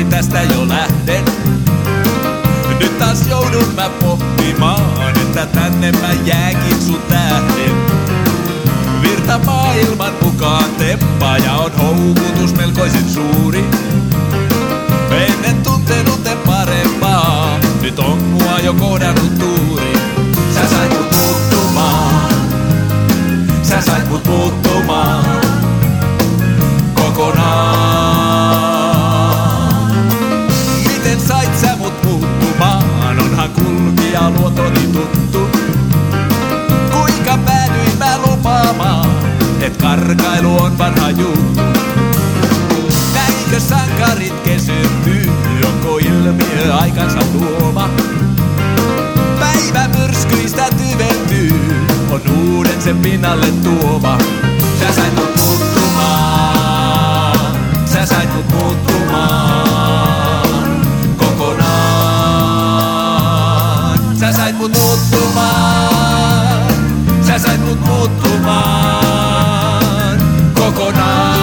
tästä jo lähden. Nyt taas joudun mä pohtimaan, että tänne mä jääkin sun tähden. Virta maailman mukaan teppaa ja on houkutus melkoisen suuri. Ennen tuntenut en parempaa, nyt on mua jo kohdannut tuuri. Sä sait mut muuttumaan, sä sait mut muuttumaan kokonaan. Miten sait sä mut muuttumaan, onhan kulkija luotoni tuttu. Kuinka päädyin mä lupaamaan, et karkailu on vanha juttu. Näinkö sankarit kesyyntyy, onko ilmiö aikansa luoma? Päivä myrskyistä tyventyy, on uuden sen pinnalle tuoma. Sä sait mut muuttumaan, sä sait mut muuttumaan kokonaan. Sä sait mut muuttumaan, sä sait mut muuttumaan kokonaan.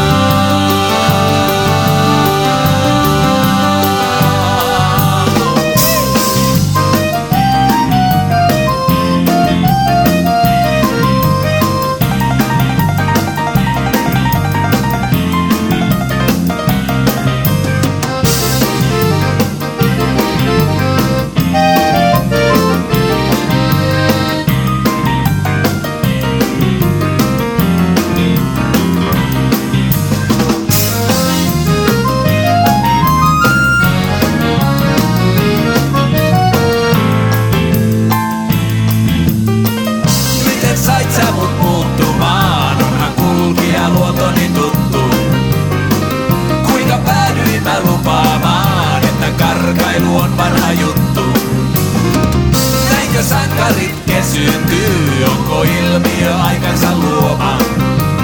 Sä mut muuttumaan, onhan kulkija luotoni tuttu. Kuinka päädyin mä lupaamaan, että karkailu on vanha juttu. Näinkö sankarit kesyyntyy, onko ilmiö aikansa luoma?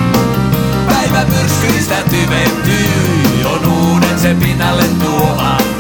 Päivä myrskyistä tyventyy, on uuden sen pinnalle tuoma.